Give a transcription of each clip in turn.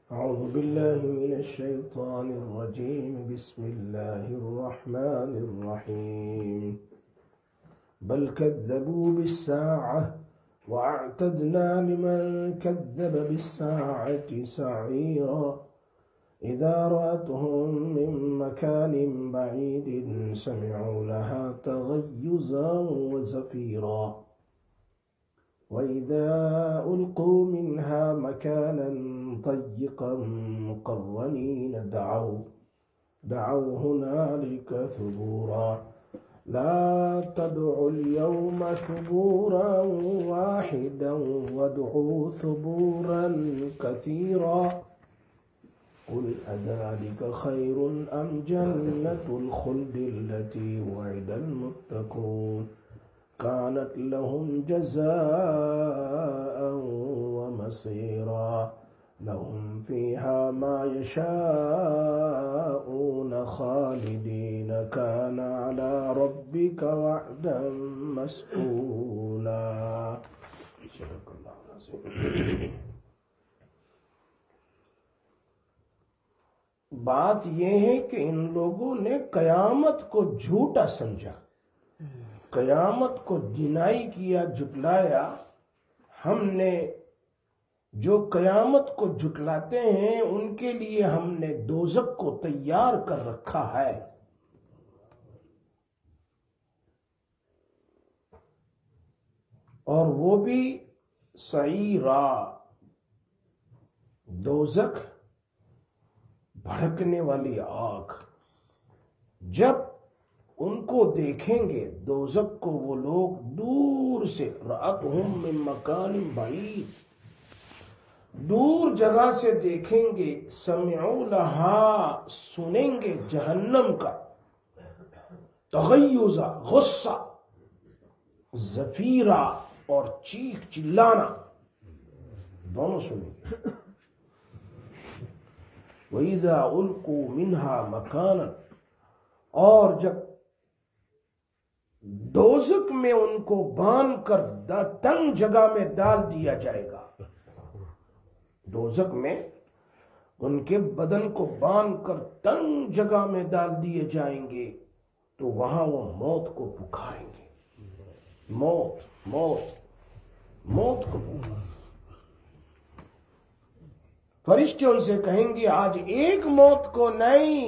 أعوذ بالله من الشيطان الرجيم. بسم الله الرحمن الرحيم. بل كذبوا بالساعة وأعتدنا لمن كذب بالساعة سعيرا إذا رأتهم من مكان بعيد سمعوا لها تغيظا وزفيرا وإذا ألقوا منها مكانا ضيقا مقرنين دعوا هنالك ثبورا لا تدعوا اليوم ثبورا واحدا وادعوا ثبورا كثيرا قل أذلك خير أم جنة الخلد التي وعد المتقون كانت لهم جزاء ومصيرا لهم فيها ما يشاءون خالدين كان على ربك وعدا مسئولا. صدق اللہ العظیم. بات یہ ہے کہ ان لوگوں نے قیامت کو جھوٹا سمجھا، قیامت کو ڈینائی کیا، جھٹلایا. ہم نے جو قیامت کو جھٹلاتے ہیں ان کے لیے ہم نے دوزخ کو تیار کر رکھا ہے. اور وہ بھی سعیرا، دوزخ بھڑکنے والی آگ. جب ان کو دیکھیں گے دوزخ کو وہ لوگ دور سے، رأتہم من مکان بعید، دور جگہ سے دیکھیں گے. سمعوا لہا، سنیں گے جہنم کا، تغیظا، غصہ، زفیرا، اور چیخ چلانا، دونوں سنیں گے. وَإِذَا أُلْقُوا مِنْهَا مَكَانًا، اور جب دوزخ میں ان کو باندھ کر تنگ جگہ میں ڈال دیا جائے گا، دوزخ میں ان کے بدن کو باندھ کر تنگ جگہ میں ڈال دیے جائیں گے تو وہاں وہ موت کو پکاریں گے. موت موت موت کو پکاریں. فرشتے ان سے کہیں گے آج ایک موت کو نہیں،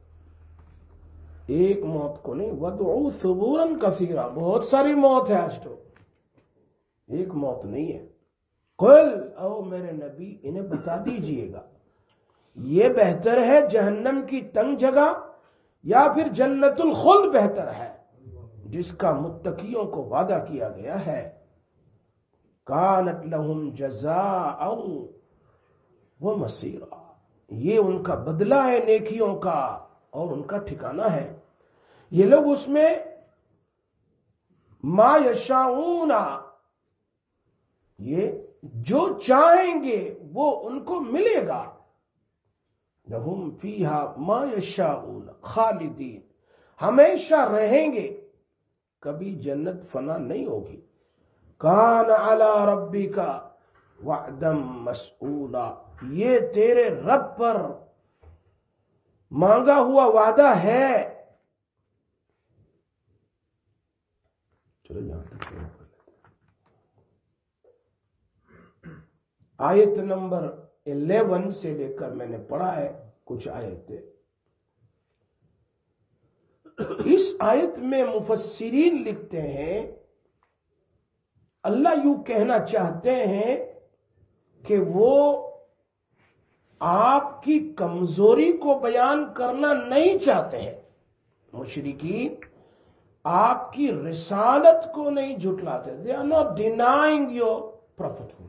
ایک موت کو نہیں، وَدْعُوا ثُبُورًا كَثِيرًا، بہت ساری موت ہے آج تو، ایک موت نہیں ہے. قل، او میرے نبی انہیں بتا دیجئے گا یہ بہتر ہے جہنم کی تنگ جگہ یا پھر جنت الخلد بہتر ہے جس کا متقیوں کو وعدہ کیا گیا ہے. کانت لہم جزاء ومصیرا، یہ ان کا بدلہ ہے نیکیوں کا اور ان کا ٹھکانہ ہے. یہ لوگ اس میں ما یشاؤون، یہ جو چاہیں گے وہ ان کو ملے گا. لہم فیہا ما یشاؤون خالدین، ہمیشہ رہیں گے، کبھی جنت فنا نہیں ہوگی. کان علی ربک وعدا مسئولا، یہ تیرے رب پر مانگا ہوا وعدہ ہے. چلو یہاں تک آیت نمبر 11 سے لے کر میں نے پڑھا ہے کچھ آیتیں. اس آیت میں مفسرین لکھتے ہیں اللہ یوں کہنا چاہتے ہیں کہ وہ آپ کی کمزوری کو بیان کرنا نہیں چاہتے ہیں. مشرکین آپ کی رسالت کو نہیں جھٹلاتے. They are not denying your prophethood.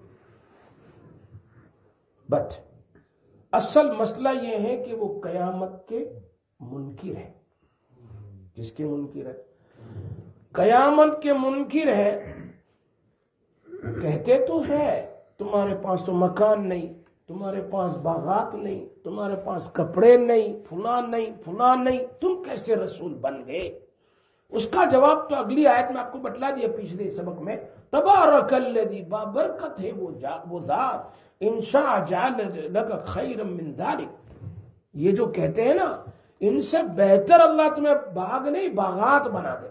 But اصل مسئلہ یہ ہے کہ وہ قیامت کے منکر ہیں. جس کے منکر ہے؟ قیامت کے منکر ہے. کہتے تو ہے تمہارے پاس تو مکان نہیں، تمہارے پاس باغات نہیں، تمہارے پاس کپڑے نہیں، فلاں نہیں فلاں نہیں، تم کیسے رسول بن گئے؟ اس کا جواب تو اگلی آیت میں آپ کو بتلا دیا پچھلے سبق میں. تبارک الذی، بابرکت ہے وہ ذات، ان شاء جعل لک خیرا من ذلک، یہ جو کہتے ہیں نا ان سے بہتر اللہ تمہیں باغ نہیں باغات بنا دے.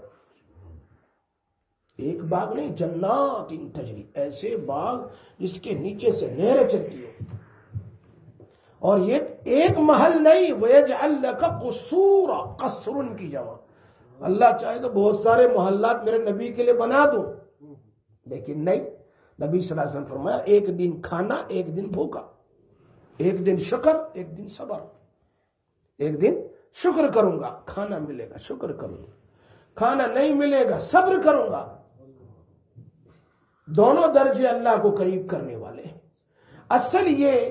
ایک باغ نہیں، جنات تجری، ایسے باغ جس کے نیچے سے نہریں چلتی ہو. اور یہ ایک محل نہیں، وَيَجْعَلْ لَكَ قُصُورًا، قصر کی جمع. اللہ چاہے تو بہت سارے محلات میرے نبی کے لیے بنا دو، لیکن نہیں. نبی صلی اللہ علیہ وسلم فرمایا ایک دن کھانا ایک دن بھوکا، ایک دن شکر ایک دن صبر. ایک دن شکر کروں گا کھانا ملے گا شکر کروں گا، کھانا نہیں ملے گا صبر کروں گا. دونوں درجے اللہ کو قریب کرنے والے ہیں. اصل یہ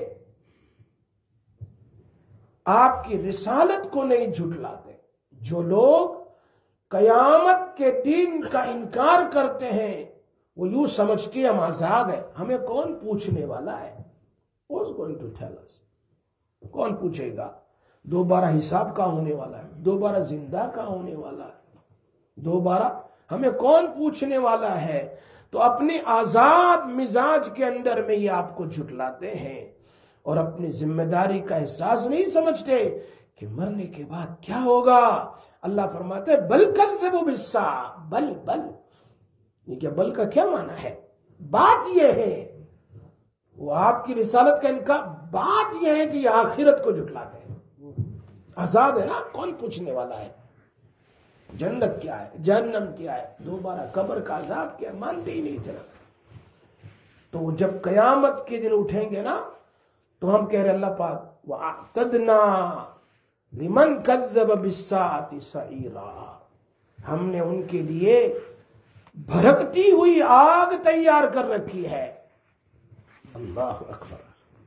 آپ کی رسالت کو نہیں جھٹلاتے. جو لوگ قیامت کے دن کا انکار کرتے ہیں وہ یوں سمجھتے ہیں ہم آزاد ہیں، ہمیں کون پوچھنے والا ہے. Who's going to tell us؟ کون پوچھے گا؟ دوبارہ حساب کا ہونے والا ہے، دوبارہ زندہ کا ہونے والا ہے، دوبارہ ہمیں کون پوچھنے والا ہے. تو اپنی آزاد مزاج کے اندر میں یہ آپ کو جھٹلاتے ہیں اور اپنی ذمہ داری کا احساس نہیں سمجھتے کہ مرنے کے بعد کیا ہوگا. اللہ فرماتے ہیں بل کذبوا بالساعۃ، بل یہ کیا بل کا کیا معنی ہے؟ بات یہ ہے وہ آپ کی رسالت کا انکار، بات یہ ہے کہ یہ آخرت کو جھٹلاتے ہیں. آزاد ہے نا، کون پوچھنے والا ہے؟ جنت کیا ہے، جہنم کیا ہے، دوبارہ قبر کا عذاب کیا ہے، مانتے ہی نہیں تھے. تو جب قیامت کے دن اٹھیں گے نا تو ہم کہہ رہے اللہ پاک وَأَعْتَدْنَا لِمَنْ كَذَّبَ بِالسَّاعَةِ سَعِيرًا، ہم نے ان کے لیے بھڑکتی ہوئی آگ تیار کر رکھی ہے. اللہ اکبر.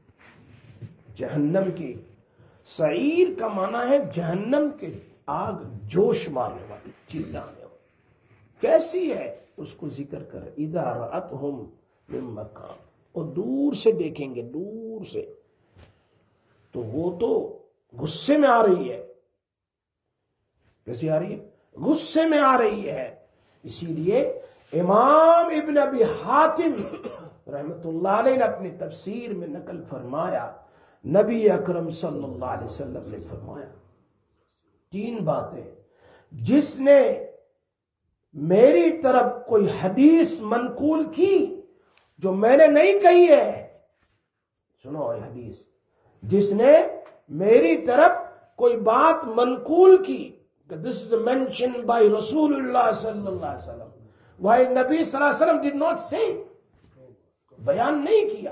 جہنم کی سعیر کا معنی ہے جہنم کے آگ جوش مارنے والی، چلانے والی. کیسی ہے اس کو ذکر کر اذا رأتهم من مکان، اور دور سے دیکھیں گے، دور سے تو وہ تو غصے میں آ رہی ہے. کیسی آ رہی ہے؟ غصے میں آ رہی ہے. اسی لیے امام ابن ابی حاتم رحمت اللہ علیہ نے اپنی تفسیر میں نقل فرمایا، نبی اکرم صلی اللہ علیہ وسلم نے فرمایا 3 باتیں. جس نے میری طرف کوئی حدیث منقول کی جو میں نے نہیں کہی ہے، سنو یہ حدیث، جس نے میری طرف کوئی بات منقول کی، this is mentioned by رسول اللہ صلی اللہ علیہ وسلم while نبی صلی اللہ علیہ وسلم did not say، بیان نہیں کیا.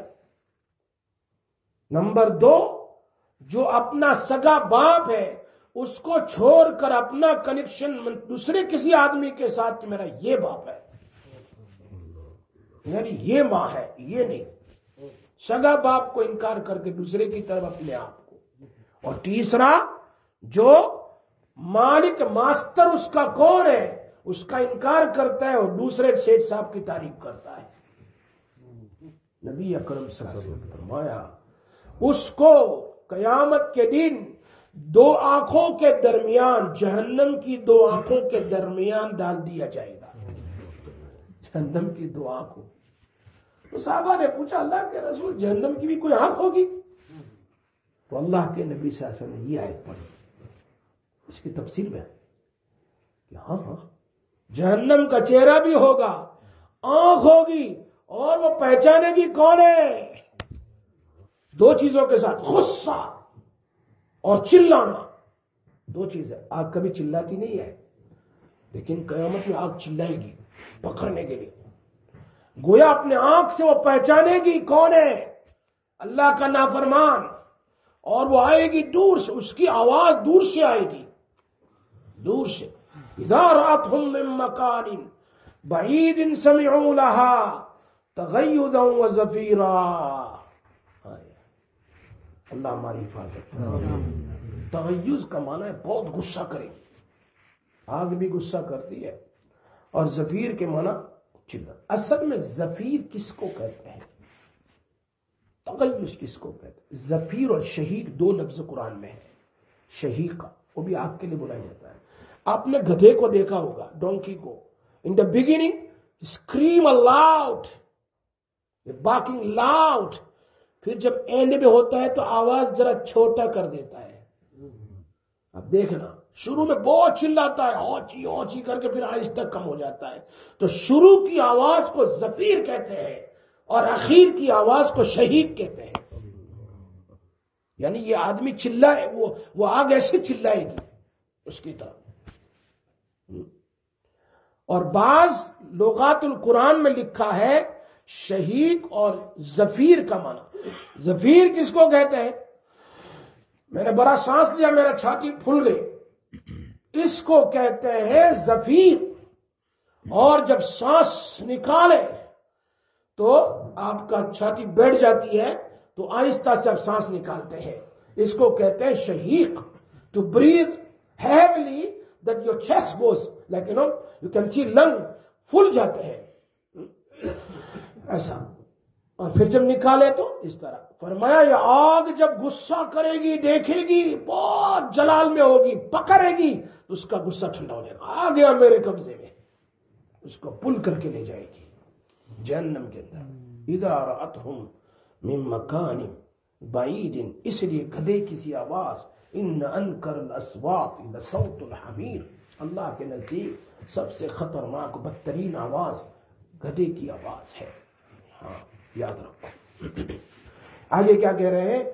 نمبر 2، جو اپنا سگا باپ ہے اس کو چھوڑ کر اپنا کنیکشن دوسرے کسی آدمی کے ساتھ کہ میرا یہ باپ ہے، یعنی یہ ماں ہے، یہ نہیں. سگا باپ کو انکار کر کے دوسرے کی طرف اپنے آپ کو. اور تیسرا، جو مالک ماسٹر اس کا کون ہے اس کا انکار کرتا ہے اور دوسرے سیٹ صاحب کی تعریف کرتا ہے. نبی اکرم صلی اللہ علیہ وسلم نے فرمایا اس کو قیامت کے دن 2 آنکھوں کے درمیان، جہنم کی 2 آنکھوں کے درمیان ڈال دیا جائے گا. جہنم کی 2 آنکھوں. تو صحابہ نے پوچھا اللہ کے رسول جہنم کی بھی کوئی آنکھ ہوگی؟ تو اللہ کے نبی صلی اللہ علیہ وسلم نے یہ آیت پڑھی، اس کی تفسیر میں کہ ہاں جہنم کا چہرہ بھی ہوگا، آنکھ ہوگی، اور وہ پہچانے گی کون ہے. 2 چیزوں کے ساتھ، غصہ اور چلانا. 2 چیزیں. آگ کبھی چلاتی نہیں ہے لیکن قیامت میں آگ چلائے گی پکڑنے کے لیے. گویا اپنے آنکھ سے وہ پہچانے گی کون ہے اللہ کا نافرمان، اور وہ آئے گی دور سے، اس کی آواز دور سے آئے گی، دور سے. اذا رأتهم من مکان بعید سمعوا لها تغیظا وزفیرا. اللہ ہماری حفاظت. تغیظ کا معنی ہے بہت غصہ کرے گی، آگ بھی غصہ کرتی ہے. اور زفیر کے معنی چلا. اصل میں زفیر کس کو کہتے ہیں، تغیظ کس کو کہتے ہیں؟ زفیر اور شہیق 2 لفظ قرآن میں ہے. شہیقہ وہ بھی آگ کے لیے بلایا جاتا ہے. آپ نے گدھے کو دیکھا ہوگا، ڈونکی کو. In the beginning scream loud, barking loud. پھر جب اینڈ میں ہوتا ہے تو آواز ذرا چھوٹا کر دیتا ہے. اب دیکھنا شروع میں بہت چلاتا ہے اونچی اونچی کر کے، پھر آہستہ کم ہو جاتا ہے. تو شروع کی آواز کو زفیر کہتے ہیں اور اخیر کی آواز کو شہیق کہتے ہیں. یعنی یہ آدمی چلائے، وہ آگ ایسے چلائے گی اس کی طرف. اور بعض لغات القرآن میں لکھا ہے شہیق اور زفیر کا معنی. زفیر کس کو کہتے ہیں؟ میں نے بڑا سانس لیا، میرا چھاتی پھول گئی، اس کو کہتے ہیں زفیر. اور جب سانس نکالے تو آپ کا چھاتی بیٹھ جاتی ہے تو آہستہ سے آپ سانس نکالتے ہیں، اس کو کہتے ہیں شہیق. To breathe heavily that your chest goes like you can see lung پھول جاتے ہیں ایسا. اور پھر جب نکالے تو اس طرح. فرمایا یہ آگ جب غصہ کرے گی، دیکھے گی بہت جلال میں ہوگی، پکڑے گی تو اس کا غصہ ٹھنڈا ہو جائے گا، آ گیا میرے قبضے میں، اس کو پل کر کے لے جائے گی جہنم کے اندر. اذا رأتهم من مکان بعید، اس لیے گدھے کسی آواز، ان انکر الاصوات لصوت الحمیر، اللہ کے نزدیک سب سے خطرناک بدترین آواز گدھے کی آواز ہے. ہاں یاد رکھو. آگے کیا کہہ رہے ہیں؟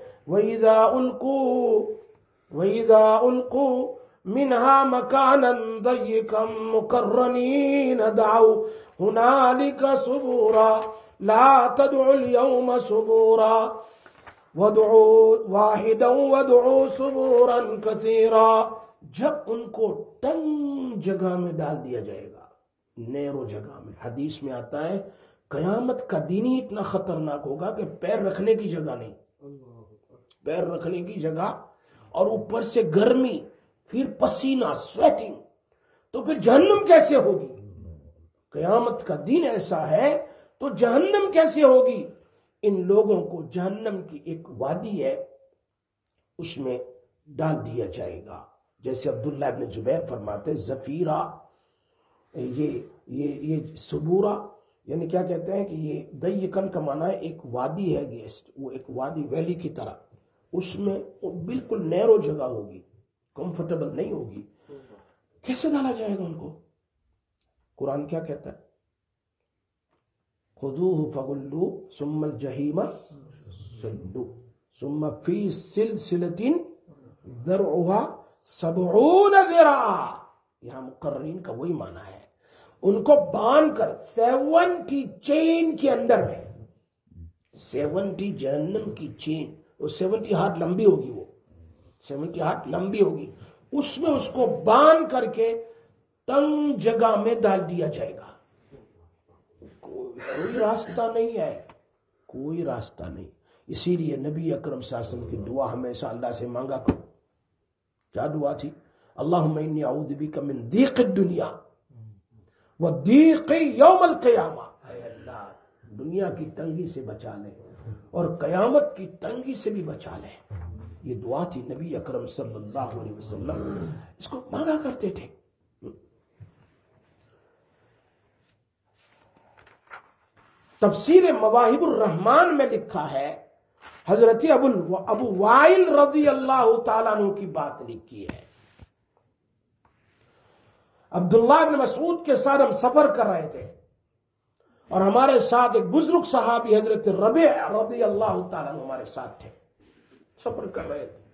وَإِذَا أُلْقُوا مِنْهَا مَكَانًا ضَيِّقًا مُقَرَّنِينَ دَعَوْا هُنَالِكَ ثُبُورًا لَا تَدْعُوا الْيَوْمَ ثُبُورًا وَادْعُوا وَاحِدًا وَادْعُوا ثُبُورًا كَثِيرًا. جب ان کو تنگ جگہ میں ڈال دیا جائے گا، نیرو جگہ میں. حدیث میں آتا ہے قیامت کا دن ہی اتنا خطرناک ہوگا کہ پیر رکھنے کی جگہ نہیں، پیر رکھنے کی جگہ، اور اوپر سے گرمی، پھر پسینہ، سویٹنگ. تو پھر جہنم کیسے ہوگی؟ قیامت کا دن ایسا ہے تو جہنم کیسے ہوگی؟ ان لوگوں کو جہنم کی ایک وادی ہے، اس میں ڈال دیا جائے گا. جیسے عبداللہ ابن زبیر فرماتے زفیرہ، یہ سبورہ، یعنی کیا کہتے ہیں کہ یہ ضیقاً کا معنی ہے ایک وادی ہے، وہ ایک وادی ویلی کی طرح، اس میں بالکل نیرو جگہ ہوگی، کمفرٹیبل نہیں ہوگی. کیسے ڈالا جائے گا ان کو؟ قرآن کیا کہتا ہے؟ خذوہ فغلوہ ثم الجحیم صلوہ ثم فی سلسلۃ ذرعہا 70 ذراعا. یہاں مقررین کا وہی معنی ہے، ان کو باندھ کر 70 چین کے اندر میں، 70 جہنم کی چین، وہ 70 ہاتھ لمبی ہوگی، وہ 70 ہاتھ لمبی ہوگی، اس میں اس کو باندھ کر کے تنگ جگہ میں ڈال دیا جائے گا. کوئی راستہ نہیں ہے، کوئی راستہ نہیں. اسی لیے نبی اکرم صلی اللہ علیہ وسلم کی دعا ہمیشہ اللہ سے مانگا کرو. کیا دعا تھی؟ اللہم انی اعوذ بک من ضیق الدنیا وضیق یوم القیامہ. اے اللہ دنیا کی تنگی سے بچا لے اور قیامت کی تنگی سے بھی بچا لے. یہ دعا تھی نبی اکرم صلی اللہ علیہ وسلم، اس کو مانگا کرتے تھے. تفسیر مواہب الرحمان میں لکھا ہے، حضرت ابو وائل رضی اللہ تعالیٰ عنہ کی بات لکھی ہے. عبداللہ بن مسعود کے ساتھ ہم سفر کر رہے تھے اور ہمارے ساتھ ایک بزرگ صحابی حضرت ربیع رضی اللہ تعالیٰ عنہ ہمارے ساتھ تھے. سفر کر رہے تھے،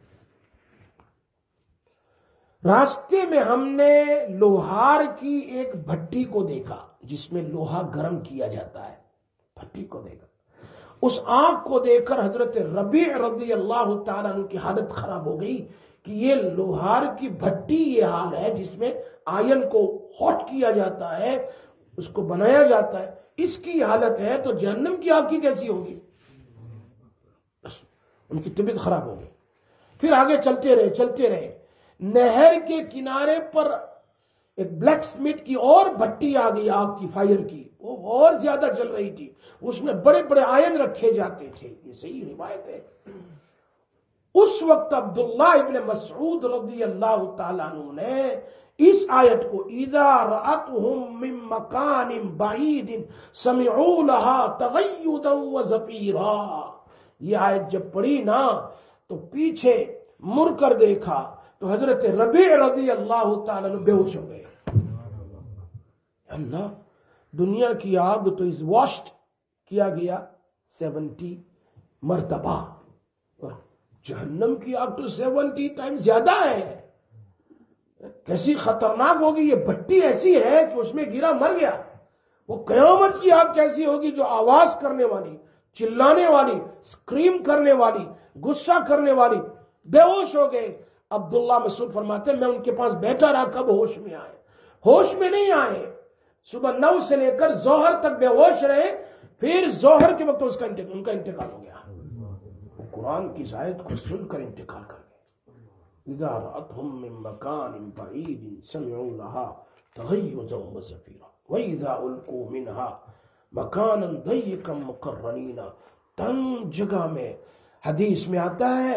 راستے میں ہم نے لوہار کی ایک بھٹی کو دیکھا جس میں لوہا گرم کیا جاتا ہے، بھٹی کو دیکھا. اس آنکھ کو دیکھ کر حضرت ربیع رضی اللہ تعالیٰ عنہ کی حالت خراب ہو گئی کہ یہ لوہار کی بھٹی یہ حال ہے جس میں آئن کو ہاٹ کیا جاتا ہے، اس کو بنایا جاتا ہے، اس کی حالت ہے تو جہنم کی آگ کی کیسی ہوگی؟ بس ان کی طبیعت خراب ہو گئی. پھر آگے چلتے رہے. نہر کے کنارے پر ایک بلیک سمتھ کی اور بھٹی آ گئی آگ کی، فائر کی، وہ اور زیادہ جل رہی تھی. اس میں بڑے بڑے آئن رکھے جاتے تھے، یہ صحیح روایت ہے. اس وقت عبداللہ ابن مسعود رضی اللہ تعالیٰ عنہ نے اس آیت کو اذا رأتهم من مکان بعید سمعوا لها تغیدا وزفیرا، یہ آیت جب پڑھی نا تو پیچھے مڑ کر دیکھا تو حضرت ربیع رضی اللہ تعالیٰ بے ہوش ہو گئے. اللہ، دنیا کی آگ تو اس واشڈ کیا گیا 70 مرتبہ، اور جہنم کی آگ تو 70 ٹائم زیادہ ہے. کیسی خطرناک ہوگی یہ بھٹی، ایسی ہے کہ اس میں گرا مر گیا. وہ قیامت کی آگ کیسی ہوگی جو آواز کرنے والی، چلانے والی، سکریم کرنے والی، غصہ کرنے والی. بے ہوش ہو گئے. عبداللہ مسعود فرماتے ہیں میں ان کے پاس بیٹھا رہا، کب ہوش میں آئے. ہوش میں نہیں آئے، صبح 9 سے لے کر ظہر تک بے ہوش رہے، پھر ظہر کے وقت ان کا انتقال ہو گیا. وہ قرآن کی آیت کو سن کر انتقال کر گئے. اذا رأتهم من مكان بعيد سمعوا لها تغيظا وزفيرا واذا القوا منها مكانا ضيقا مقرنين. تنگ جگہ میں، حدیث میں آتا ہے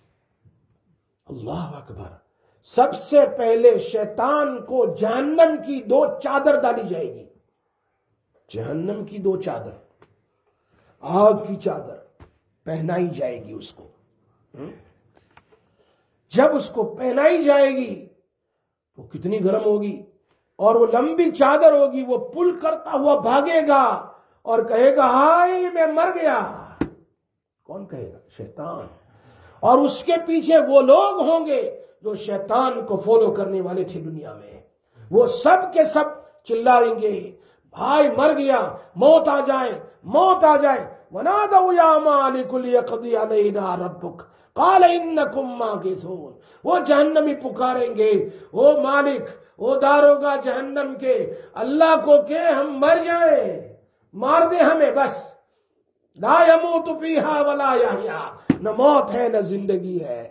اللہ اکبر، سب سے پہلے شیطان کو جہنم کی 2 چادر ڈالی جائے گی. جہنم کی 2 چادر، آگ کی چادر پہنائی جائے گی اس کو. جب اس کو پہنائی جائے گی تو کتنی گرم ہوگی، اور وہ لمبی چادر ہوگی، وہ پل کرتا ہوا بھاگے گا اور کہے گا ہائے میں مر گیا. کون کہے گا؟ شیطان. اور اس کے پیچھے وہ لوگ ہوں گے جو شیطان کو فالو کرنے والے تھے دنیا میں. وہ سب کے سب چلائیں گے بھائی مر گیا، موت آ جائے، موت آ جائے. وَنَادَوْا يَا مَالِكُ لِيَقْضِيَ عَلَيْنَا رَبُّكَ قَالَ إِنَّكُمْ مَاكِثُونَ. وہ جہنمی پکاریں گے، او مالک، او داروگا جہنم کے، اللہ کو کہ ہم مر جائیں، مار دے ہمیں بس. لا يموت فيها ولا يحيى. نہ موت ہے نہ زندگی ہے،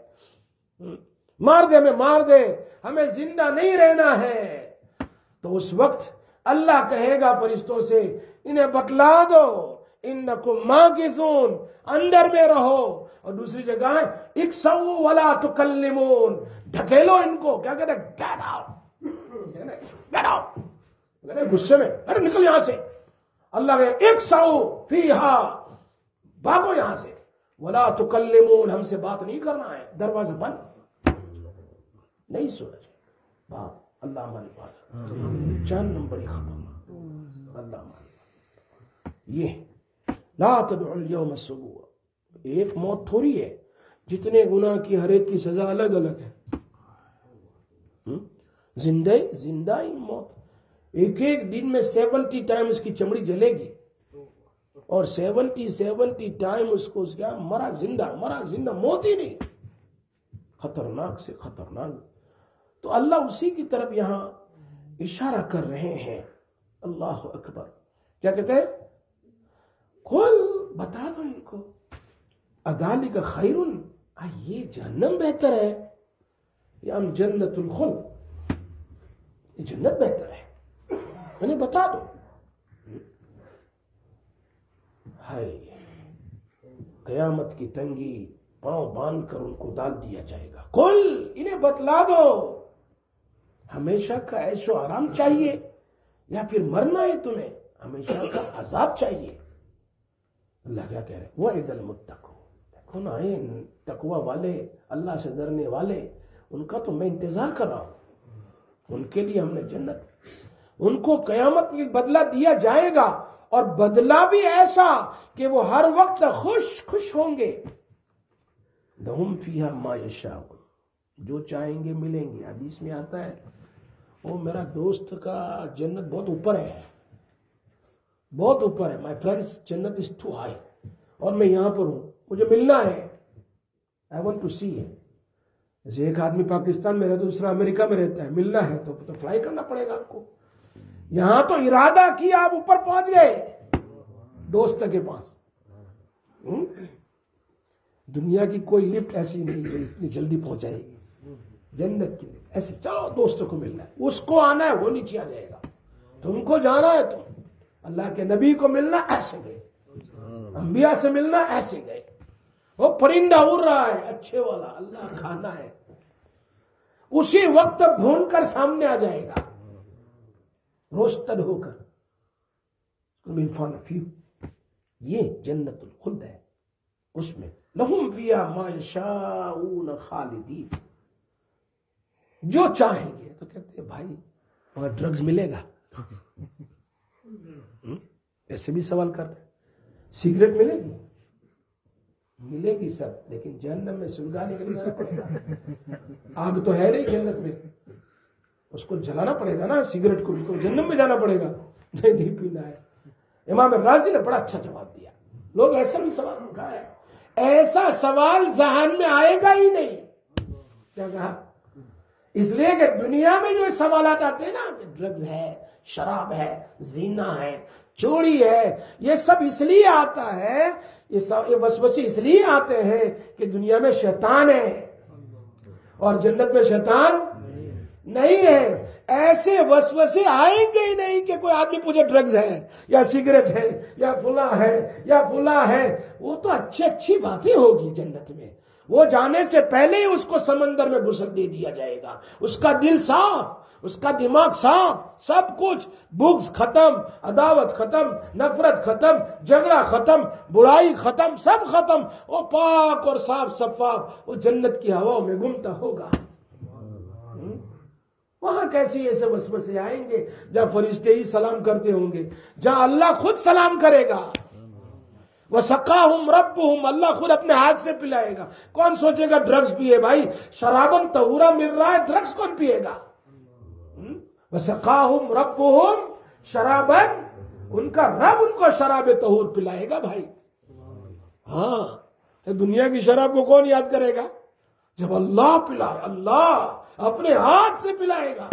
مار دے ہمیں، مار دے ہمیں، زندہ نہیں رہنا ہے. تو اس وقت اللہ کہے گا فرشتوں سے انہیں بتلا دو انکم ماکثون، اندر میں رہو. اور دوسری جگہ ہے اکسوا ولا تکلمون، ڈھکیلو ان کو. کیا کہتے ہیں؟ Get out, get out. غصے میں ارے نکل یہاں سے. اللہ کہے اکسوا فیہا، بھاگو یہاں سے. ولا تکلمون، ہم سے بات نہیں کرنا ہے، دروازہ بند، نہیں سونا چاہیے بات. اللہ ہماری بات جہنم بڑی خطرناک. اللہ ہماری یہ لا تدعوا اليوم الصبور. ایک موت تھوڑی ہے، جتنے گناہ کی ہر ایک کی سزا الگ الگ ہے. زندہ ہی موت، ایک ایک دن میں 70 ٹائم اس کی چمڑی جلے گی، اور 70 ٹائم اس کو کیا مرا زندہ، موت ہی نہیں. خطرناک سے خطرناک. تو اللہ اسی کی طرف یہاں اشارہ کر رہے ہیں. اللہ اکبر. کیا کہتے ہیں؟ قل، بتا دو ان کو، اذالک خیر، یہ جہنم بہتر ہے یا جنت الخلد، یہ جنت بہتر ہے، انہیں بتا دو. ہائے، قیامت کی تنگی، پاؤں باندھ کر ان کو ڈال دیا جائے گا. قل، انہیں بتلا دو، ہمیشہ کا عیش و آرام چاہیے یا پھر مرنا ہے تمہیں، ہمیشہ کا عذاب چاہیے. اللہ کیا کہہ رہے ہیں؟ وَإِذَا الْمُتَّقُونَ. دیکھو نا، تقوی والے، اللہ سے ڈرنے والے، ان کا تو میں انتظار کر رہا ہوں. ان کے لیے ہم نے جنت، ان کو قیامت میں بدلہ دیا جائے گا، اور بدلہ بھی ایسا کہ وہ ہر وقت خوش ہوں گے. لَهُمْ فِيهَا مَا يَشَاءُونَ. جو چاہیں گے ملیں گے. حدیث میں آتا ہے وہ میرا دوست کا جنت بہت اوپر ہے، بہت اوپر ہے. مائی فرینڈس، جنت از ٹو ہائی، اور میں یہاں پر ہوں، مجھے ملنا ہے. I want to see. جیسے ایک آدمی پاکستان میں رہتا ہے، دوسرا امریکہ میں رہتا ہے، ملنا ہے تو فلائی کرنا پڑے گا آپ کو. یہاں تو ارادہ کیا آپ اوپر پہنچ گئے دوست کے پاس. دنیا کی کوئی لفٹ ایسی نہیں جو اتنی جلدی پہنچائے گی. جنت کی ایسے چلو دوستوں کو ملنا ہے، اس کو آنا ہے، وہ نیچے آ جائے گا. تم کو جانا ہے، تم اللہ کے نبی کو ملنا ایسے گئے، انبیاء سے ملنا ایسے گئے. وہ پرندہ اڑ رہا ہے اچھے والا، اللہ کھانا ہے، اسی وقت ڈھونڈ کر سامنے آ جائے گا روسٹڈ ہو کر. یہ جنت الخلد ہے. اس میں لہم فیہا ما یشاؤون خالدین، جو چاہیں گے. تو کہتے ہیں بھائی وہاں ڈرگز ملے گا؟ ایسے بھی سوال کرتے ہیں. سگریٹ ملے گی؟ ملے گی سب، لیکن جہنم میں سلگانے کے لیے جانا پڑے گا. آگ تو ہے نہیں جنت میں، اس کو جلانا پڑے گا نا. سگریٹ کو جہنم میں جانا پڑے گا؟ نہیں پینا ہے. امام راضی نے بڑا اچھا جواب دیا. لوگ ایسا بھی سوال اٹھا ہے، ایسا سوال ذہن میں آئے گا ہی نہیں. کیا کہا؟ اس لیے کہ دنیا میں جو سوالات آتے ہیں نا کہ ڈرگز ہے، شراب ہے، زنا ہے، چوری ہے، یہ سب اس لیے آتا ہے، یہ وسوسے اس لیے آتے ہیں کہ دنیا میں شیطان ہے اور جنت میں شیطان نہیں ہے. ایسے وسوسے آئیں گے ہی نہیں کہ کوئی آدمی پوچھے ڈرگز ہے یا سگریٹ ہے یا فلاں ہے یا فلاں ہے. وہ تو اچھی باتیں ہوگی جنت میں. وہ جانے سے پہلے ہی اس کو سمندر میں غسل دے دیا جائے گا. اس کا دل صاف، اس کا دماغ صاف، سب کچھ. بغض ختم، عداوت ختم، نفرت ختم، جھگڑا ختم، برائی ختم، سب ختم. وہ پاک اور صاف شفاف وہ جنت کی ہواؤں میں گھومتا ہوگا. وہاں کیسے ایسے وسوسے آئیں گے جہاں فرشتے ہی سلام کرتے ہوں گے، جہاں اللہ خود سلام کرے گا. وَسَقَاهُمْ رَبُّهُمْ، اللہ خود اپنے ہاتھ سے پلائے گا. کون سوچے گا ڈرگز پیے؟ بھائی شرابن طہورا مل رہا ہے، ڈرگز کون پیے گا؟ وَسَقَاهُمْ رَبُّهُمْ شرابن، ان کا رب ان کو شراب طہور پلائے گا. بھائی ہاں، دنیا کی شراب کو کون یاد کرے گا جب اللہ پلائے؟ اللہ اپنے ہاتھ سے پلائے گا.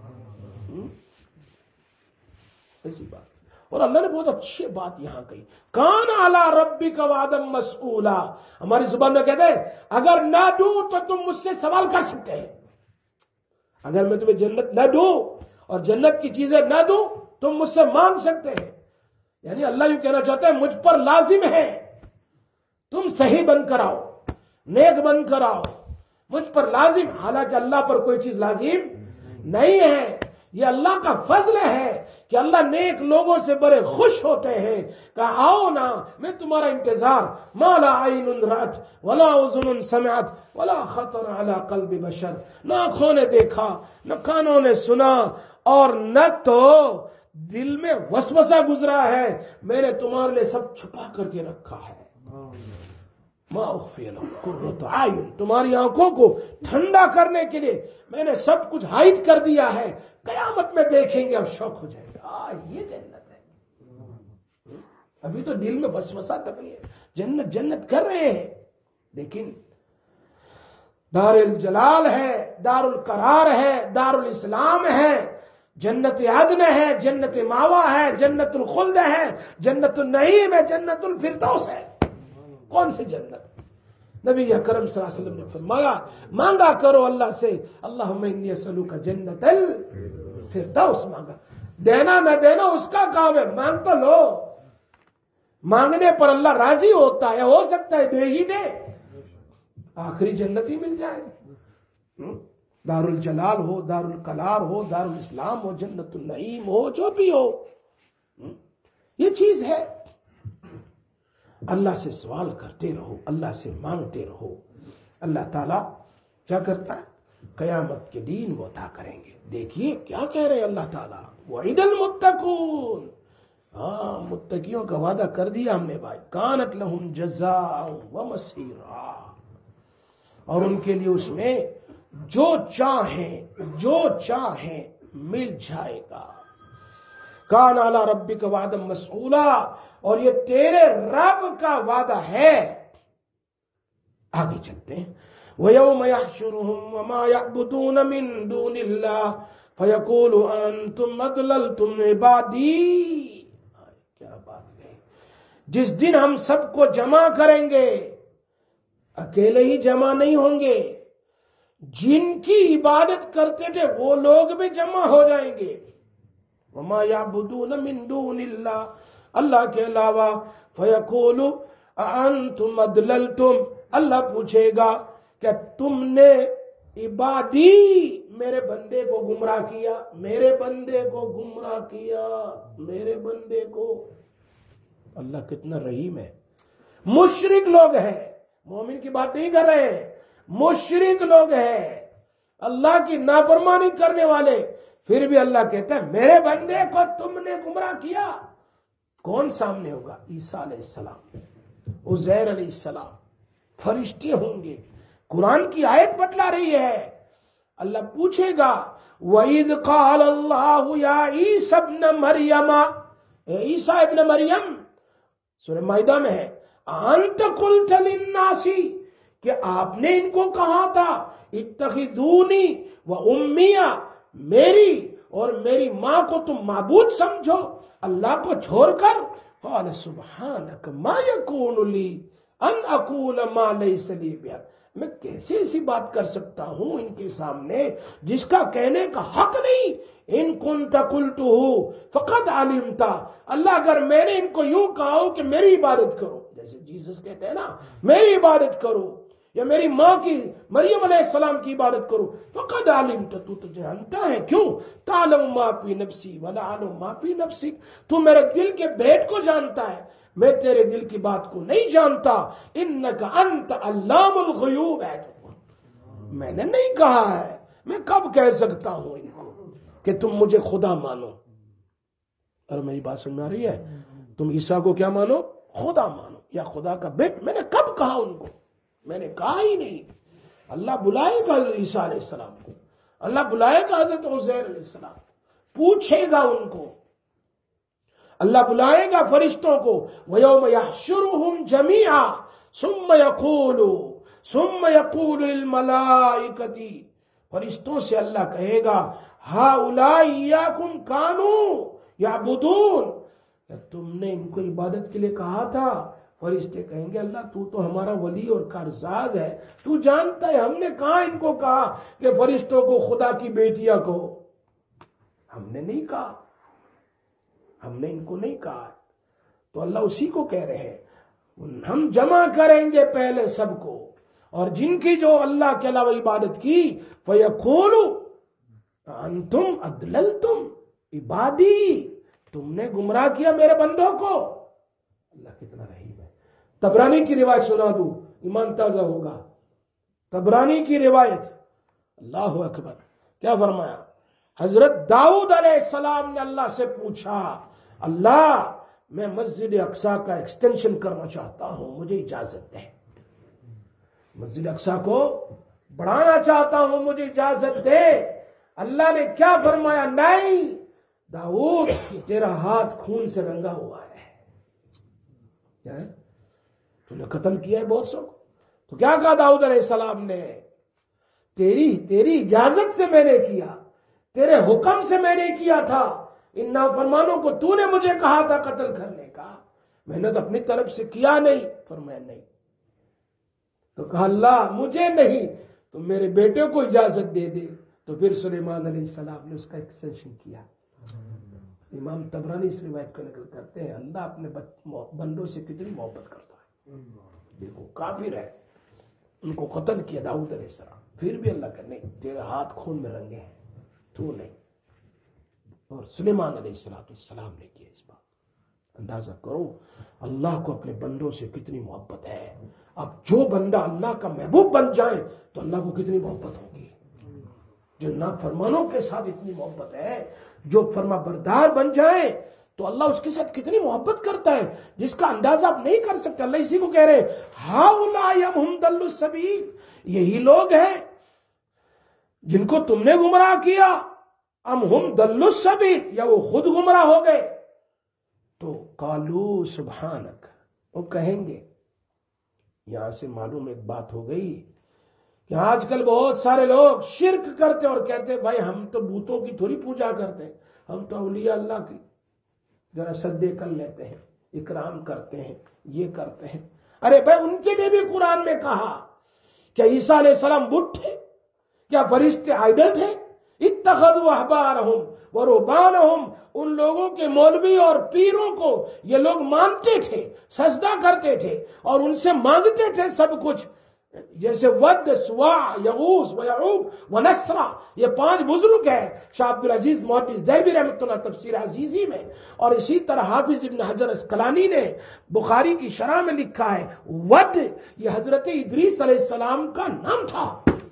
ایسی بات. اور اللہ نے بہت اچھی بات یہاں کہی، کان علی ربک وعدا مسئولا. ہماری زبان میں کہتے ہیں اگر نہ دوں تو تم مجھ سے سوال کر سکتے ہیں. اگر میں تمہیں جنت نہ دوں اور جنت کی چیزیں نہ دوں تم مجھ سے مانگ سکتے ہیں. یعنی اللہ یہ کہنا چاہتا ہے مجھ پر لازم ہے تم صحیح بن کر آؤ، نیک بن کر آؤ، مجھ پر لازم. حالانکہ اللہ پر کوئی چیز لازم نہیں ہے. یہ اللہ کا فضل ہے کہ اللہ نیک لوگوں سے بڑے خوش ہوتے ہیں کہ آؤ نا، میں تمہارا انتظار. ما لا عین رأت ولا اذن سمعت ولا خطر علی قلب بشر. نہ آنکھوں نے دیکھا، نہ کانوں نے سنا، اور نہ تو دل میں وسوسہ گزرا ہے. میں نے تمہارے لیے سب چھپا کر کے رکھا ہے. ما اخفی لکم قرۃ اعین، تمہاری آنکھوں کو ٹھنڈا کرنے کے لیے میں نے سب کچھ ہائڈ کر دیا ہے. قیامت میں دیکھیں گے اب شوق ہو جائے گا، یہ جنت ہے. ابھی تو دل میں وسوسہ تک نہیں ہے. جنت جنت کر رہے ہیں، لیکن دار الجلال ہے، دار القرار ہے، دار الاسلام ہے، جنت عدن ہے، جنت ماوا ہے، جنت الخلد ہے، جنت النعیم ہے، جنت الفردوس ہے. کون سی جنت؟ نبی اکرم صلی اللہ علیہ وسلم نے فرمایا مانگا کرو اللہ سے، اللہم انی اسألک جنت الفردوس. مانگا، دینا نہ دینا اس کا کام ہے، مانگ تو لو. مانگنے پر اللہ راضی ہوتا ہے. ہو سکتا ہے دے ہی دے، آخری جنت ہی مل جائے. دار الجلال ہو، دار القرار ہو، دار الاسلام ہو، جنت النعیم ہو، جو بھی ہو، یہ چیز ہے. اللہ سے سوال کرتے رہو، اللہ سے مانگتے رہو. اللہ تعالیٰ کیا کرتا ہے؟ قیامت کے دن وہ عطا کریں گے. دیکھیے کیا کہہ رہے ہیں اللہ تعالیٰ، وعد المتقون. ہاں، متقیوں کا وعدہ کر دیا ہم نے بھائی. کانت لہم جزاء ومصیرا، اور ان کے لیے اس میں جو چاہیں مل جائے گا. کان علی ربک وعدا مسئولا، اور یہ تیرے رب کا وعدہ ہے. آگے چلتے ہیں. وَيَوْمَ يَحْشُرُهُمْ وَمَا يَعْبُدُونَ مِن دُونِ اللَّهِ فَيَقُولُ أَنْتُمْ أَضْلَلْتُمْ عِبَادِي. کیا بات ہے! جس دن ہم سب کو جمع کریں گے، اکیلے ہی جمع نہیں ہوں گے، جن کی عبادت کرتے تھے وہ لوگ بھی جمع ہو جائیں گے. وَمَا يَعْبُدُونَ مِن دُونِ اللَّهِ، اللہ کے علاوہ. فَيَقُولُ أَأَنْتُمْ أَضْلَلْتُمْ، اللہ پوچھے گا کہ تم نے عبادی، میرے بندے کو گمراہ کیا، میرے بندے کو گمراہ کیا، میرے بندے کو. اللہ کتنا رحیم ہے. مشرک لوگ ہیں، مومن کی بات نہیں کر رہے ہیں، مشرک لوگ ہیں، اللہ کی نافرمانی کرنے والے، پھر بھی اللہ کہتا ہے میرے بندے کو تم نے گمراہ کیا۔ کون سامنے ہوگا؟ عیسیٰ علیہ السلام، عزیر علیہ السلام، فرشتے ہوں گے۔ قرآن کی آیت بتلا رہی ہے، اللہ پوچھے گا وَإِذْ قَالَ اللَّهُ يَا عِيسَى ابْنَ مَرْيَمَ، اے عیسیٰ ابن مریم، سورہ مائدہ میں ہے، أَنْتَ قُلْتَ لِلنَّاسِ، کہ آپ نے ان کو کہا تھا اتخذونی وأمیہ، میری اور میری ماں کو تم معبود سمجھو اللہ کو چھوڑ کر۔ قال سبحانک ما یکون لی ان اقول ما لیس لی بحق، میں کیسے ایسی بات کر سکتا ہوں ان کے سامنے جس کا کہنے کا حق نہیں۔ ان کنت قلتہ فقد علمت، اللہ اگر میں نے ان کو یوں کہا ہو کہ میری عبادت کرو، جیسے جیسس کہتے ہیں نا میری عبادت کرو، یا میری ماں کی مریم علیہ السلام کی عبادت کرو، فقد علمت، تو جانتا ہے، کیوں؟ تعلم ما فی نفسی ولا اعلم ما فی نفسک، تو میرے دل کے بھید کو جانتا ہے، میں تیرے دل کی بات کو نہیں جانتا۔ انک انت علام الغیوب، ہے میں نے نہیں کہا ہے، میں کب کہہ سکتا ہوں ان کو کہ تم مجھے خدا مانو؟ اور میری بات سمجھ آ رہی ہے؟ تم عیسیٰ کو کیا مانو؟ خدا مانو یا خدا کا بیٹ۔ میں نے کب کہا ان کو؟ میں نے کہا ہی نہیں۔ اللہ بلائے گا عیسیٰ علیہ السلام کو، اللہ بلائے گا حضرت عزیر علیہ السلام، پوچھے گا ان کو، اللہ بلائے گا فرشتوں کو، وَيَوْمَ يَحْشُرُهُمْ جَمِيعًا ثُمَّ يَقُولُ لِلْمَلَائِكَةِ، فرشتوں سے اللہ کہے گا هَؤُلَاءِ إِيَّاكُمْ كَانُوا يَعْبُدُونَ، تم نے ان کو عبادت کے لیے کہا تھا۔ فرشتے کہیں گے اللہ تو ہمارا ولی اور کارساز ہے، تو جانتا ہے ہم نے کہاں ان کو کہا کہ فرشتوں کو خدا کی بیٹیاں کہو، ہم نے نہیں کہا، ہم نے ان کو نہیں کہا۔ تو اللہ اسی کو کہہ رہے ہیں ہم جمع کریں گے پہلے سب کو، اور جن کی جو اللہ کے علاوہ عبادت کی، فَيَقُولُ أَنْتُمْ أَضْلَلْتُمْ عِبَادِي، تم نے گمراہ کیا میرے بندوں کو۔ اللہ کتنا رحیم ہے۔ طبرانی کی روایت سنا دوں، ایمان تازہ ہوگا۔ طبرانی کی روایت، اللہ اکبر، کیا فرمایا؟ حضرت داؤد علیہ السلام نے اللہ سے پوچھا اللہ میں مسجد اقصی کا ایکسٹینشن کرنا چاہتا ہوں، مجھے اجازت دے، مسجد اقصی کو بڑھانا چاہتا ہوں، مجھے اجازت دے۔ اللہ نے کیا فرمایا؟ نہیں داؤد، تیرا ہاتھ خون سے رنگا ہوا ہے، کیا ہے؟ تو نے قتل کیا ہے بہت سو کو۔ تو کیا کہا داؤد علیہ السلام نے؟ تیری اجازت سے میں نے کیا، تیرے حکم سے میں نے کیا تھا، ان نافرمانوں کو تو نے مجھے کہا تھا قتل کرنے کا، میں نے تو اپنی طرف سے کیا نہیں۔ فرمایا نہیں۔ تو کہا اللہ مجھے نہیں تو میرے بیٹے کو اجازت دے دے۔ تو پھر سلیمان علیہ السلام نے اس کا ایکسٹینشن کیا۔ امام طبرانی اس روایت کو نقل کرتے ہیں اللہ اپنے بندوں سے کتنی محبت کرتا ہے۔ دیکھو کافر ہے، ان کو قتل کیا داؤد علیہ السلام، پھر بھی اللہ کہ نہیں تیرے ہاتھ خون میں رنگے ہیں، تو نہیں۔ اور سلیمان علیہ السلام نے کیا اس بات۔ اندازہ کرو اللہ کو اپنے بندوں سے کتنی محبت ہے۔ اب جو بندہ اللہ کا محبوب بن جائے تو اللہ کو کتنی محبت ہوگی۔ جو نافرمانوں کے ساتھ اتنی محبت ہے، جو فرما بردار بن جائے تو اللہ اس کے ساتھ کتنی محبت کرتا ہے جس کا اندازہ آپ نہیں کر سکتے۔ اللہ اسی کو کہہ رہے ہؤلاء ہم ضلوا السبیل، یہی لوگ ہیں جن کو تم نے گمراہ کیا، ام ہم ضلوا السبیل، یا وہ خود گمراہ ہو گئے۔ تو قالوا سبحانک، وہ کہیں گے، یہاں سے معلوم ایک بات ہو گئی کہ آج کل بہت سارے لوگ شرک کرتے اور کہتے بھائی ہم تو بتوں کی تھوڑی پوجا کرتے ہیں، ہم تو اولیاء اللہ کی ذرا سجدے کر لیتے ہیں، اکرام کرتے ہیں، یہ کرتے ہیں۔ ارے بھائی ان کے لیے بھی قرآن میں کہا کیا عیسیٰ علیہ السلام بت تھے؟ کیا فرشتے آئیڈل تھے؟ اتخذوا احبارہم ورہبانہم، ان لوگوں کے مولوی اور پیروں کو یہ لوگ مانتے تھے، سجدہ کرتے تھے اور ان سے مانگتے تھے سب کچھ۔ جیسے ود، سوا، یغوث و یعوق و نصرہ، یہ 5 بزرگ ہیں شاہ عبدالعزیز محدث دہلوی رحمۃ اللہ تفسیر عزیزی میں، اور اسی طرح حافظ ابن حجر اسقلانی نے بخاری کی شرح میں لکھا ہے ود یہ حضرت ادریس علیہ السلام کا نام تھا،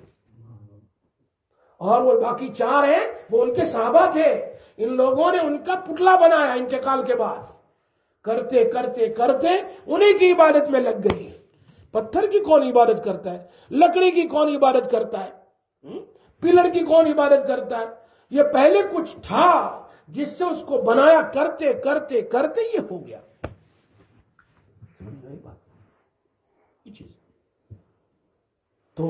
اور وہ باقی 4 ہیں وہ ان کے صحابہ تھے، ان لوگوں نے ان کا پتلا بنایا انتقال کے بعد، کرتے کرتے کرتے انہیں کی عبادت میں لگ گئی۔ پتھر کی کون عبادت کرتا ہے؟ لکڑی کی کون عبادت کرتا ہے؟ پلڑ کی کون عبادت کرتا ہے؟ یہ پہلے کچھ تھا جس سے اس کو بنایا، کرتے کرتے کرتے یہ ہو گیا۔ یہ چیز تو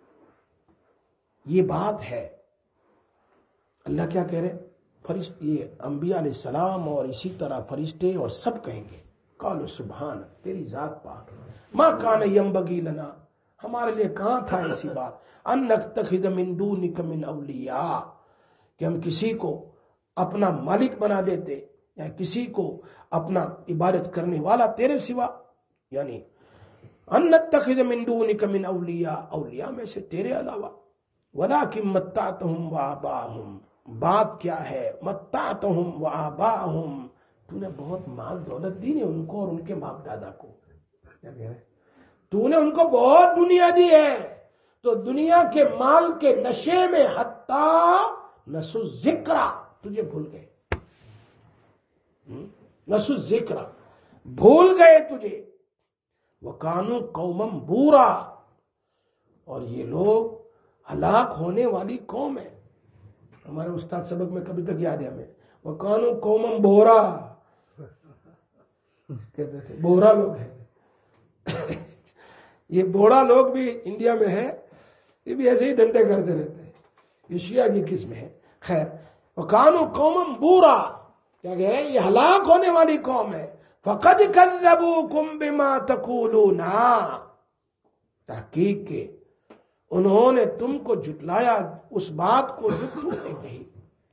یہ بات ہے۔ اللہ کیا کہہ رہے؟ فرشتے، یہ انبیاء علیہ السلام اور اسی طرح فرشتے اور سب کہیں گے قالوا سبحان، تیری ذات پاک، ما کان ینبغی لنا، ہمارے لیے کہاں تھا ایسی بات، ان نتخذ من دونک من اولیاء، کہ ہم کسی کو اپنا مالک بنا دیتے یا کسی کو اپنا عبادت کرنے والا تیرے سوا، یعنی ان نتخذ من دونک من اولیاء، اولیاء میں سے تیرے علاوہ، ولکن متعتهم وآباءهم، بات کیا ہے، متعتهم وآباءهم، تو نے بہت مال دولت دی ان کو اور ان کے باپ دادا کو، کیا کہہ رہے؟ تو نے ان کو بہت دنیا دی ہے، تو دنیا کے مال کے نشے میں حتیٰ نسوا الذکر، تجھے بھول گئے، نسوا الذکر، بھول گئے تجھے، وکانوا قوما بورا، اور یہ لوگ ہلاک ہونے والی قوم ہے۔ ہمارے استاد سبق میں کبھی تک یاد ہے ہمیں، وکانوا قوما بورا، کہتے تھے بورا لوگ ہیں۔ یہ بوڑا لوگ بھی انڈیا میں ہے، یہ بھی ایسے ہی ڈنڈے کرتے رہتے ہیں، یہ شیعہ کی قسم ہے۔ خیر، وَقَانُوا قَوْمًا بُورًا، کیا کہہ رہے ہیں؟ یہ ہلاک ہونے والی قوم ہے۔ فَقَدْ كَذَّبُوكُمْ بِمَا تَقُولُونَ، تحقیق کہ انہوں نے تم کو جھٹلایا اس بات کو جو تم نے کہی۔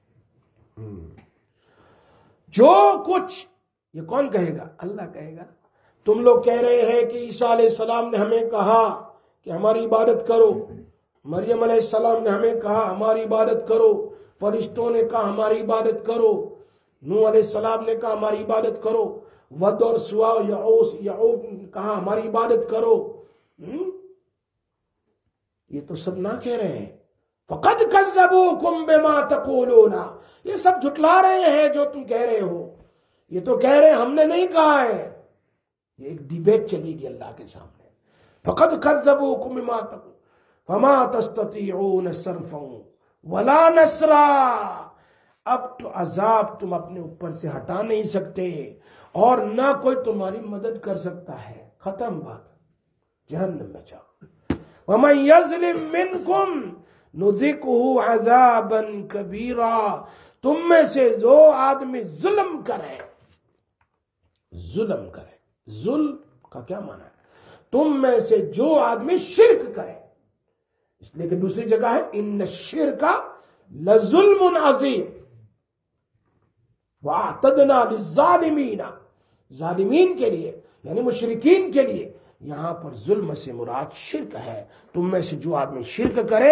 جو کچھ، یہ کون کہے گا؟ اللہ کہے گا۔ تم لوگ کہہ رہے ہیں کہ عیسیٰ علیہ السلام نے ہمیں کہا کہ ہماری عبادت کرو، مریم علیہ السلام نے ہمیں کہا ہماری عبادت کرو، فرشتوں نے کہا ہماری عبادت کرو، نوح علیہ السلام نے کہا ہماری عبادت کرو، ود اور سوا یعوق کہا ہماری عبادت کرو۔ یہ تو سب نہ کہہ رہے ہیں، فَقَدْ كَذَّبُوكُمْ بِمَا تَقُولُونَ، یہ سب جھٹلا رہے ہیں جو تم کہہ رہے ہو، یہ تو کہہ رہے ہیں ہم نے نہیں کہا ہے۔ یہ ایک ڈیبیٹ چلے گی اللہ کے سامنے۔ فَقَدْ كَذَّبُوكُمْ بِمَا تَقُولُونَ فَمَا تَسْتَطِيعُونَ صَرْفًا وَلَا نَصْرًا، اب تو عذاب تم اپنے اوپر سے ہٹا نہیں سکتے اور نہ کوئی تمہاری مدد کر سکتا ہے، ختم بات، جہنم میں جاؤ۔ وَمَنْ يَظْلِمْ مِنْكُمْ نُذِقْهُ عَذَابًا كَبِيرًا، تم میں سے جو آدمی ظلم کرے، ظلم کرے، ظلم کا کیا معنی ہے؟ تم میں سے جو آدمی شرک کرے، اس لیے کہ دوسری جگہ ہے ان الشرک لظلم عظیم واعتدنا للظالمین، ظالمین کے لیے یعنی مشرکین کے لیے یہاں پر ظلم سے مراد شرک ہے۔ تم میں سے جو آدمی شرک کرے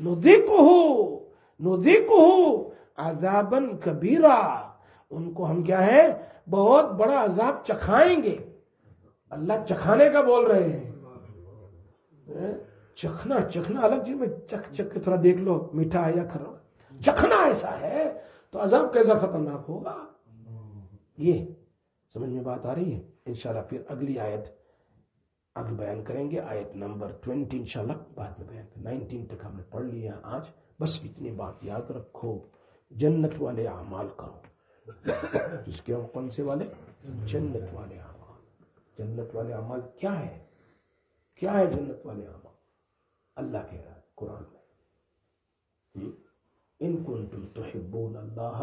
نذقہ عذابا کبیرا، ان کو ہم کیا ہے، بہت بڑا عذاب چکھائیں گے۔ اللہ چکھانے کا بول رہے ہیں، چکھنا الگ چیز میں، چکھ کے تھوڑا دیکھ لو میٹھا ہے یا کھرا، چکھنا ایسا ہے تو عذاب کیسا خطرناک ہوگا۔ یہ سمجھ میں بات آ رہی ہے؟ انشاءاللہ پھر اگلی آیت آگے بیان کریں گے، آیت نمبر 20 انشاءاللہ بعد میں بیان کریں۔ 19 تک ہم نے پڑھ لیا آج، بس اتنی بات یاد رکھو، جنت والے اعمال کرو۔ جس کے کون سے والے؟ جنت والے اعمال۔ جنت والے اعمال کیا ہے؟ کیا ہے جنت والے اعمال؟ اللہ کہہ رہا ہے قرآن میں، ان کنتم تحبون اللہ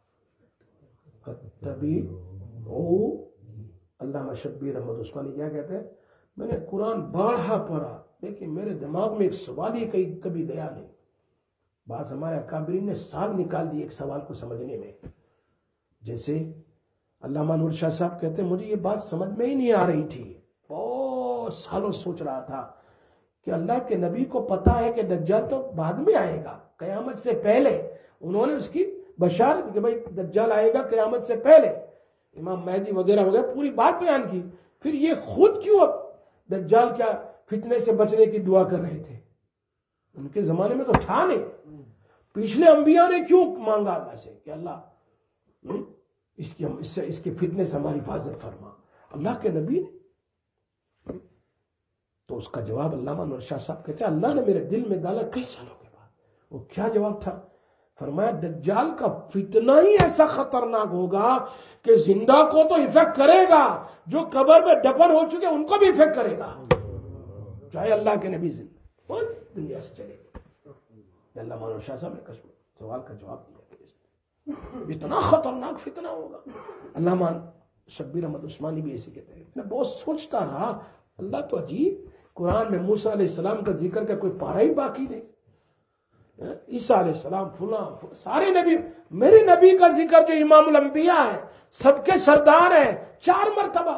فاتبعوا، علامہ شبیر احمد عثمانی کیا کہتے ہیں، میں نے قرآن بارہا پڑھا لیکن میرے دماغ میں ایک سوال ہی کبھی گیا نہیں۔ بعض ہمارے اکابرین نے سال نکال دی ایک سوال کو سمجھنے میں، جیسے علامہ نور شاہ صاحب کہتے ہیں مجھے یہ بات سمجھ میں ہی نہیں آ رہی تھی، بہت سالوں سوچ رہا تھا کہ اللہ کے نبی کو پتا ہے کہ دجال تو بعد میں آئے گا، قیامت سے پہلے انہوں نے اس کی بشارت کہ بھائی دجال آئے گا قیامت سے پہلے، امام مہدی وغیرہ وغیرہ پوری بات بیان کی، پھر یہ خود کیوں اب دجال کیا فتنے سے بچنے کی دعا کر رہے تھے؟ ان کے زمانے میں تو تھا نہیں، پچھلے انبیاء نے کیوں مانگا اللہ سے کہ اللہ اس کے فتنے سے ہماری حفاظت فرما؟ اللہ کے نبی نے تو اس کا جواب علامہ انور شاہ صاحب کہتے ہیں اللہ نے میرے دل میں ڈالا کئی سالوں کے بعد۔ وہ کیا جواب تھا؟ فرمایا دجال کا فتنہ ہی ایسا خطرناک ہوگا کہ زندہ کو تو افیکٹ کرے گا، جو قبر میں دفن ہو چکے ان کو بھی افیکٹ کرے گا، چاہے اللہ کے نبی زندہ بہت دنیا سے چلے گا۔ علامہ انور شاہ صاحب نے سوال کا جواب دیا، اتنا خطرناک فتنہ ہوگا۔ علامہ شبیر احمد عثمانی بھی ایسے کہتے ہیں، میں بہت سوچتا رہا اللہ تو عجیب، قرآن میں موسیٰ علیہ السلام کا ذکر کا کوئی پارہ ہی باقی نہیں، عیسیٰ علیہ السلام فلاں سارے نبی، میرے نبی کا ذکر جو امام الانبیاء ہے، سب کے سردار ہیں، 4 مرتبہ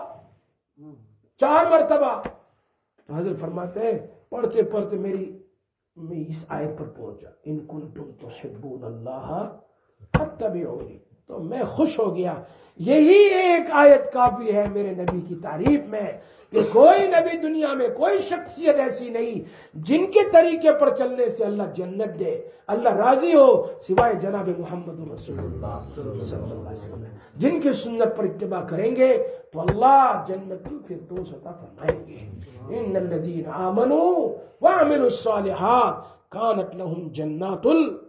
تو حضرت فرماتے ہیں پڑھتے پڑھتے میں اس آیت پر پہنچا، ان کنتم تحبون اللہ فاتبعونی، تو میں خوش ہو گیا۔ یہی ایک آیت کافی ہے میرے نبی کی تعریف میں کہ کوئی نبی دنیا میں، کوئی شخصیت ایسی نہیں جن کے طریقے پر چلنے سے اللہ جنت دے، اللہ راضی ہو، سوائے جناب محمد رسول اللہ صلی اللہ علیہ وسلم۔ جن کی سنت پر اتباع کریں گے تو اللہ جنت الفردوس عطا فرمائیں گے۔ ان الذین آمنوا وعملوا الصالحات کانت لهم جنات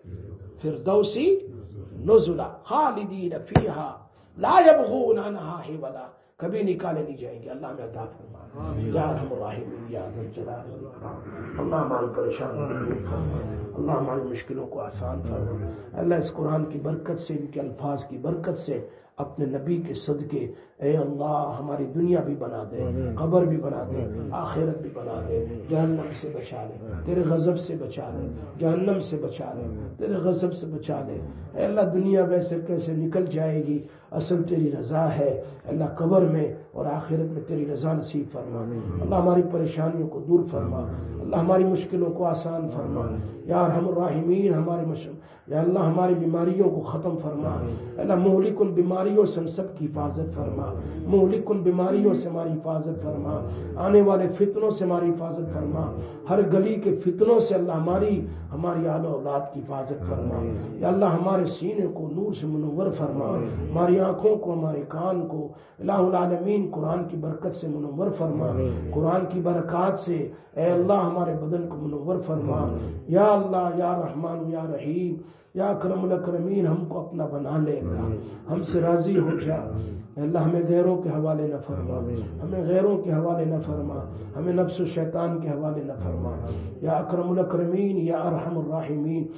الفردوس نزلا خالدین فیہا لا یبغون عنہا حولا، کبھی نکالے نہیں جائیں گے۔ اللہ میں عطا فرمائے یا ارحم الراحمین یا ذا الجلال والاکرام۔ اللہ ہماری پریشانیوں کو دور فرما، اللہ ہماری مشکلوں کو آسان فرما۔ اللہ اس قرآن کی برکت سے، ان کے الفاظ کی برکت سے، اپنے نبی کے صدقے اے اللہ ہماری دنیا بھی بنا دے، قبر بھی بنا دے، آخرت بھی بنا دے، جہنم سے بچا لے، تیرے غضب سے بچا لے، جہنم سے بچا لے، تیرے غضب سے بچا لے۔ اے اللہ دنیا ویسے کیسے نکل جائے گی، اصل تیری رضا ہے اللہ، قبر میں اور آخرت میں تیری رضا نصیب فرما۔ اللہ ہماری پریشانیوں کو دور فرما، اللہ ہماری مشکلوں کو آسان فرما یا ارحم الراحمین۔ یا اللہ ہماری بیماریوں کو ختم فرما، اللہ مہلک ان بیماریوں سے ہم سب کی حفاظت فرما، مہلک ان بیماریوں سے ہماری حفاظت فرما، آنے والے فتنوں سے ہماری حفاظت فرما، ہر گلی کے فتنوں سے اللہ ہماری آل و اولاد کی حفاظت فرما۔ یا اللہ ہمارے سینے کو نور سے منور فرما، ہماری آنکھوں کو، ہمارے کان کو الہ العالمین قرآن کی برکت سے منور فرما، قرآن کی برکات سے اے اللہ ہمارے بدن کو منور فرما۔ یا اللہ یا رحمان یا رحیم یا اکرم الاکرمین، ہم کو اپنا بنا لے گا، ہم سے راضی ہو جا۔ اللہ ہمیں غیروں کے حوالے نہ فرما، ہمیں غیروں کے حوالے نہ فرما، ہمیں نفس و شیطان کے حوالے نہ فرما۔ یا اکرم الاکرمین یا ارحم الراحمین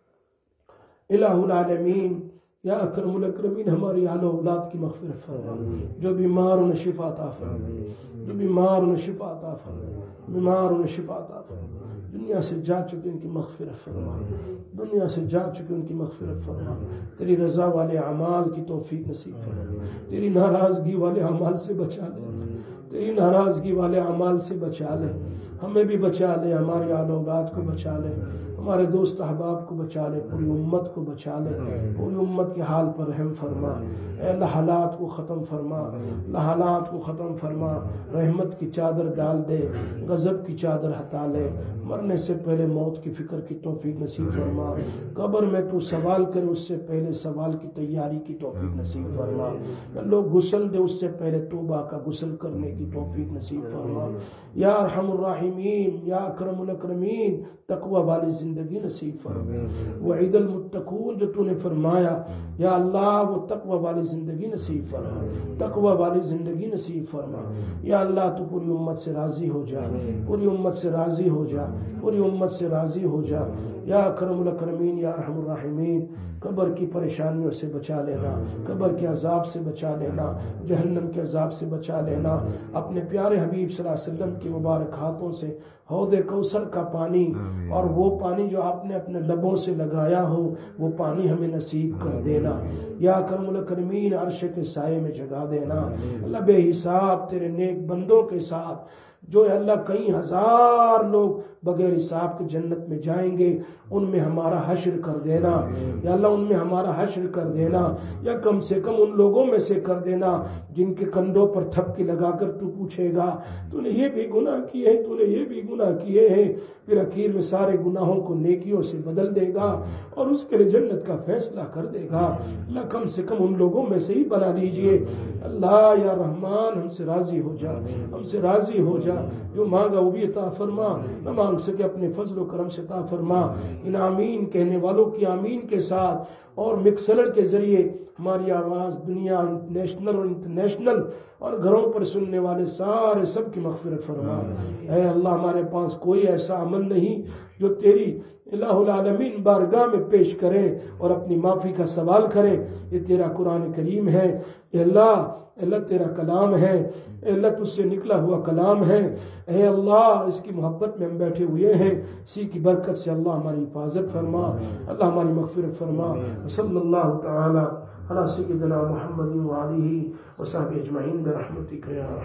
الہ العالمین یا اکرم الاکرمین، ہماری آل و اولاد کی مغفرت فرما، جو بیمار انہیں شفا عطا فرما، جو بیمار انہیں شفا عطا فرما، بیمار انہیں شفا عطا فرما، دنیا سے جا چکے ان کی مغفرت فرما، دنیا سے جا چکے ان کی مغفرت فرما، تیری رضا والے اعمال کی توفیق نصیب فرما، تیری ناراضگی والے اعمال سے بچا لے، تیری ناراضگی والے اعمال سے بچا لے، ہمیں بھی بچا لے، ہماری آل و اولاد کو بچا لے، ہمارے دوست احباب کو بچا لے، پوری امت کو بچا لے، پوری امت کے حال پر رحم فرما۔ اے اللہ حالات کو ختم فرما، اللہ حالات کو ختم فرما، رحمت کی چادر ڈال دے، غضب کی چادر ہٹا لے، مرنے سے پہلے موت کی فکر کی توفیق نصیب فرما، قبر میں تو سوال کرے اس سے پہلے سوال کی تیاری کی توفیق نصیب فرما، لوگ غسل دے اس سے پہلے توبہ کا غسل کرنے کی توفیق نصیب فرما۔ یا ارحم الراحمین یا اکرم الاکرمین، تقوی والی زندگی نصیب فرما، وعید المتقون جو تو نے فرمایا یا اللہ وہ تقوی والی زندگی نصیب فرما، تقوی والی زندگی نصیب فرما۔ یا اللہ تو پوری امت سے راضی ہو جا، پوری امت سے راضی ہو جا، پوری امت سے راضی ہو جا۔ یا اکرم الاکرمین یا ارحم الراحمین، قبر کی پریشانیوں سے بچا لینا، قبر کے عذاب سے بچا لینا، جہنم کے عذاب سے بچا لینا، اپنے پیارے حبیب صلی اللہ علیہ وسلم کی مبارک ہاتھوں سے حوض کوثر کا پانی اور وہ پانی جو آپ نے اپنے لبوں سے لگایا ہو وہ پانی ہمیں نصیب کر دینا۔ یا اکرم الاکرمین عرش کے سائے میں جگا دینا۔ اللہ بے حساب تیرے نیک بندوں کے ساتھ جو ہے اللہ کئی ہزار لوگ بغیر حساب کے جنت میں جائیں گے، ان میں ہمارا حشر کر دینا یا اللہ، ان میں ہمارا حشر کر دینا، یا کم سے کم ان لوگوں میں سے کر دینا جن کے کندھوں پر تھپکی لگا کر تو پوچھے گا تو نے یہ بھی گناہ کیے ہیں، تو نے یہ بھی گناہ کیے ہیں، پھر اخیر میں سارے گناہوں کو نیکیوں سے بدل دے گا اور اس کے لیے جنت کا فیصلہ کر دے گا۔ اللہ کم سے کم ان لوگوں میں سے ہی بنا لیجئے۔ اللہ یا رحمان ہم سے راضی ہو جا، ہم سے راضی ہو جا، جو مانگا وہ بھی عطا فرما، نہ مانگ سکے اپنے فضل و کرم سے عطا فرما۔ ان آمین کہنے والوں کی آمین کے ساتھ اور مکسلر کے ذریعے ہماری آواز دنیا نیشنل اور انٹرنیشنل اور گھروں پر سننے والے سارے سب کی مغفرت فرما۔ اے اللہ، ہمارے پاس کوئی ایسا عمل نہیں جو تیری الہ العالمین بارگاہ میں پیش کرے اور اپنی معافی کا سوال کرے۔ یہ تیرا قرآن کریم ہے، اے اللہ تیرا کلام ہے، اے اللہ تجھ سے نکلا ہوا کلام ہے، اے اللہ اس کی محبت میں ہم بیٹھے ہوئے ہیں، اسی کی برکت سے اللہ ہماری حفاظت فرما، اللہ ہماری مغفرت فرما۔ صلی اللہ تعالی علی سیدنا محمد وآلہ وصحبہ اجمعین برحمتک یا